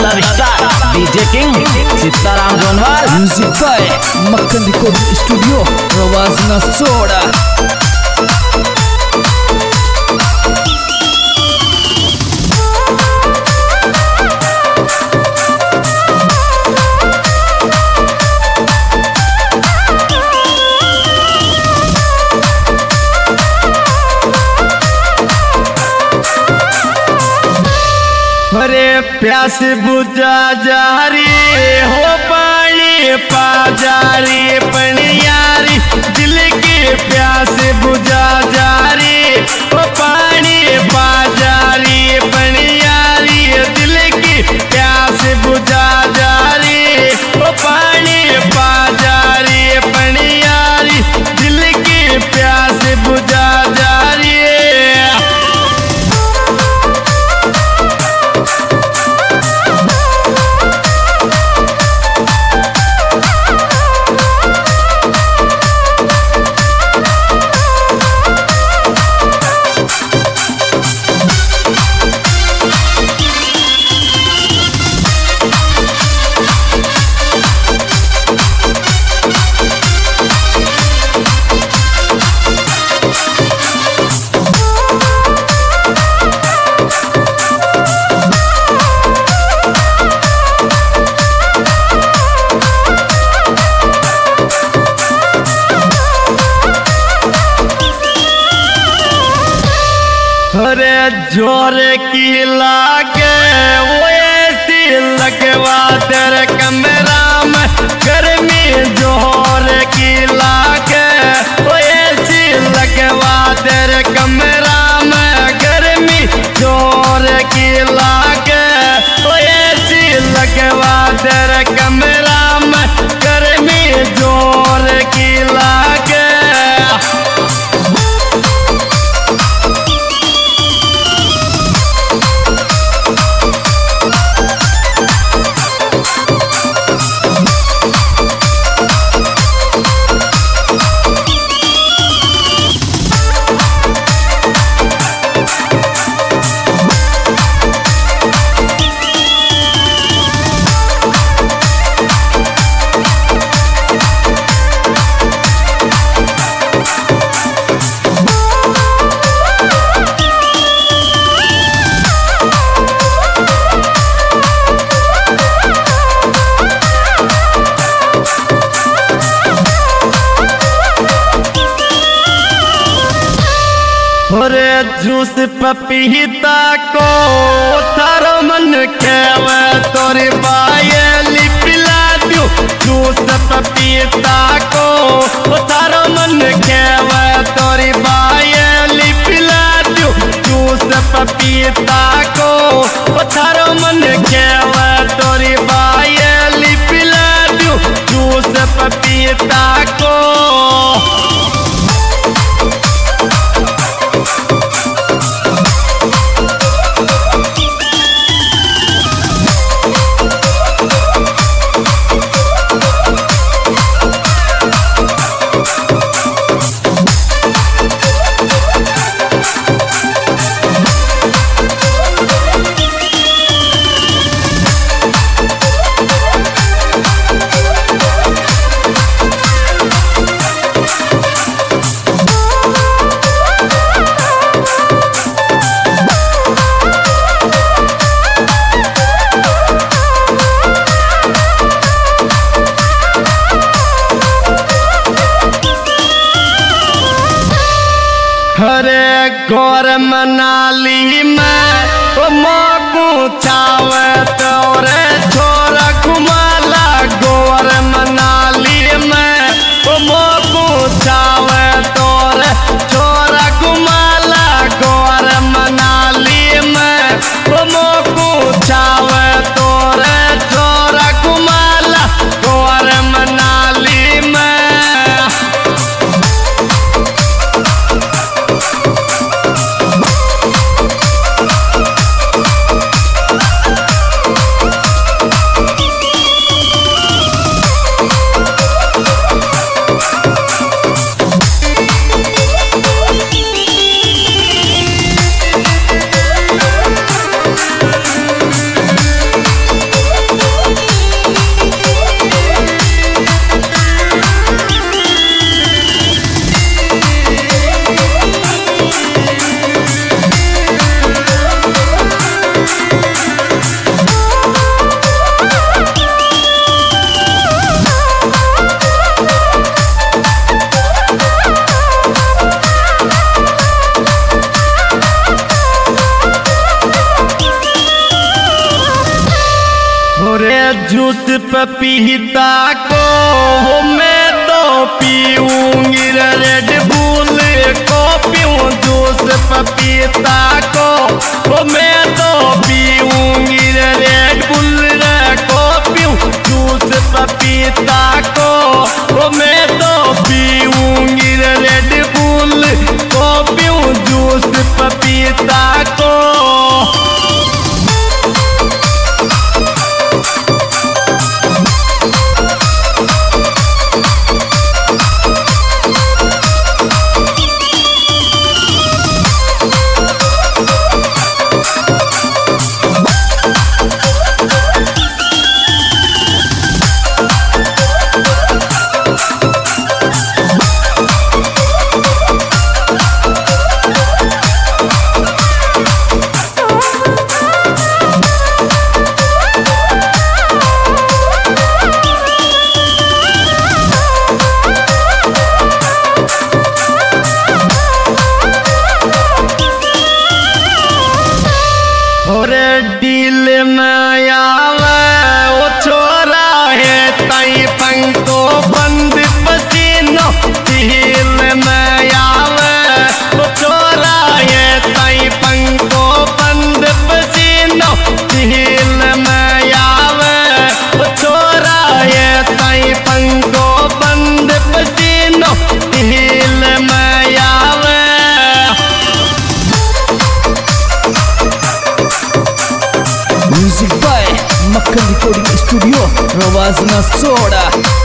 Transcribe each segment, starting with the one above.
धमाकेदार star DJ king Sitaram Jonwal. Music by Makkhan recording studio Rawajna Soda. अरे प्यास बुझा जा रे हो पानी पा जा रे पनियारी दिल की प्यास बुझा जा रे हो पानी पा जा रे पनियारी दिल की प्यास बुझा जा रे हो पानी पा जा रे पनियारी दिल की प्यास बुझा जा रे। अरे जोर की लागे वो ऐसी लगवा तेरे कमरा में गर्मी जोर की लागे वो ऐसी लगवा तेरे कमरा में गर्मी जोर की लागे वो ऐसी लगवा तेरे कमरा में गर्मी जोर की लागे। अरे जूस पपीता को थारो मन खेवे तोरी बायली पिला दू जूस पपीता को थारो मन खेवे तोरी बायली पिला दू जूस पपीता को थारो मन खेवे तोरी बायली पिला दू जूस पपीता को। अरे गौर मनाली में मोकू चावे तोरे छोरा घुमाला गौर मनाली में मोकू चावे तोरे छोरा घुमाला गौर मनाली में मोकू चावे तोरे छोरा घुमाला गौर मनाली में। जूस पपीता को मैं तो पीऊंगी रेड बुल को पीऊं जूस पपीता को मैं तो पीऊंगी रेड बुल को पीऊं जूस पपीता को मैं तो पीऊंगी रेड बुल को पीऊं जूस पपीता को। डील में आवे वो छोरा है तई पंखो बंद पसीनो डील में आवे वो छोरा है तई पंखो बंद पसीनो डील में आवे वो छोरा है तई पंखो बंद पसीनो डील में आवे। Music by Makkhan recording studio Rawajna Soda.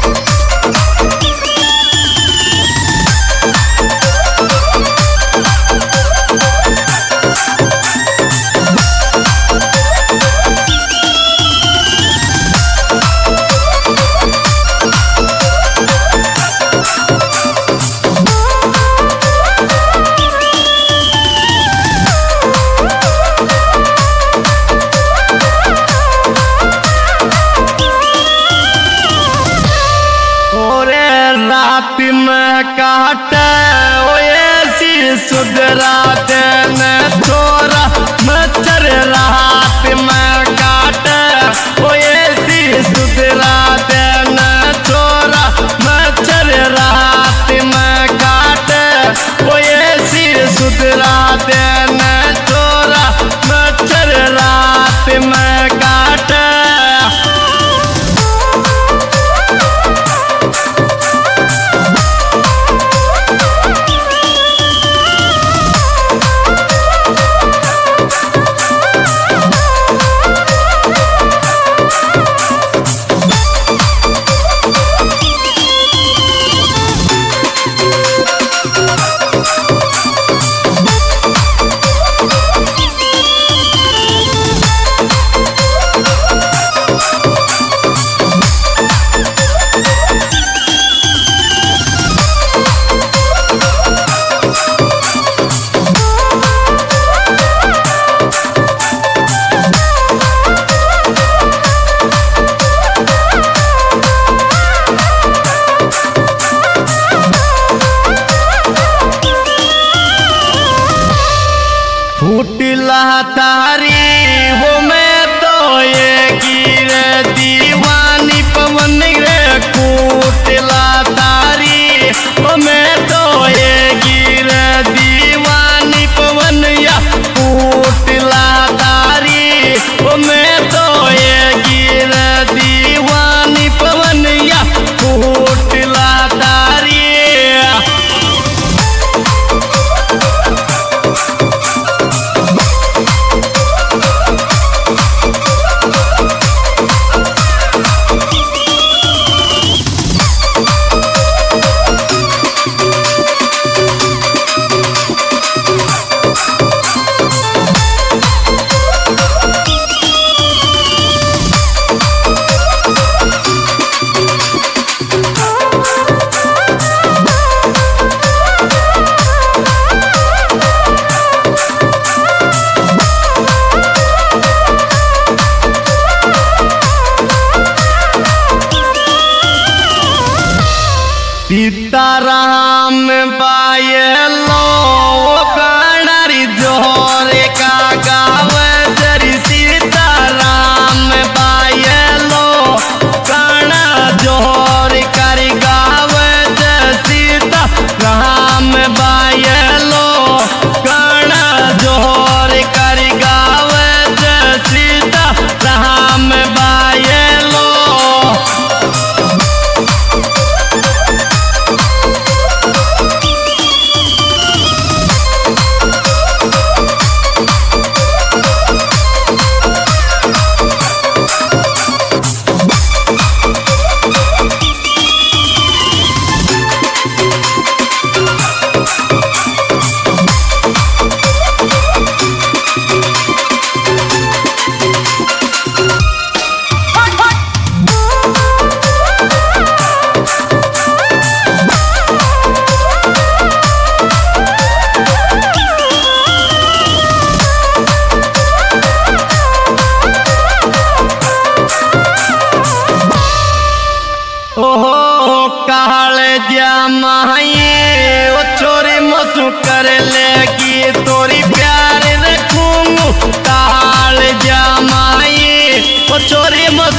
रात में काटे ओ ऐसी सुधरा देने छोरा मच्छर रात में काटे ओ ऐसी सुधरा देने छोरा मच्छर रात में काटे ओ ऐसी सुधरा देने छोरा मच्छर रात में काटे। फूटला तारी वो मैं तो ये गिर दीवानी पवन रे फूटला तारी वो मैं तो ये गिर दीवानी पवन या फूटला तारी वो मैं तो ये गिर दीवानी पवन या फूटला तारी। सीताराम बायलो गणरी जोरे का गाव जरी सीताराम बायलो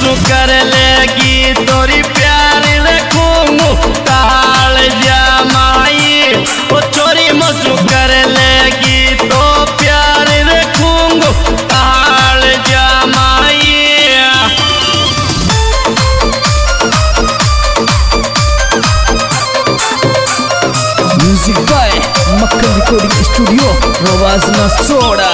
मसू कर लेगी तोरी प्यार रखूंगू ताल जमाई ओ चोरी मसू कर लेगी तो प्यार रखूंगू ताल जमाई। Music by Makkhan recording studio Rawajna Soda.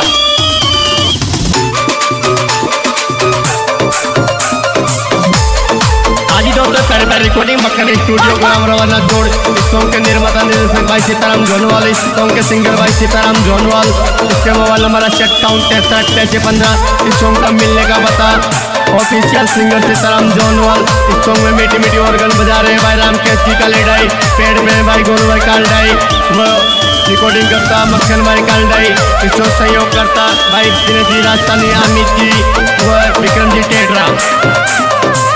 आज ही दोस्तों करता रिकॉर्डिंग मक्खन स्टूडियो ग्राम रवाना जोड़। इस सॉन्ग के निर्माता निर्देशक भाई सीताराम जोनवाल, इस सॉन्ग के सिंगर भाई सीताराम जोनवाल। इसके मोबाइल नंबर 576315। इस सॉन्ग का मिलने का बता। Official singer Sitaram Jonwal. इस सॉन्ग में मीठी मीठी ऑर्गन बजा रहे हैं भाई रामकेश जी का लेडाई, पेड़ में भाई गोलू भाई कालडाई, रिकॉर्डिंग करता मक्खन भाई कालडाई। इस सॉन्ग सहयोग करता भाई दिनेश जी राजस्थानी, अमित जी व विक्रम जी टेडरा।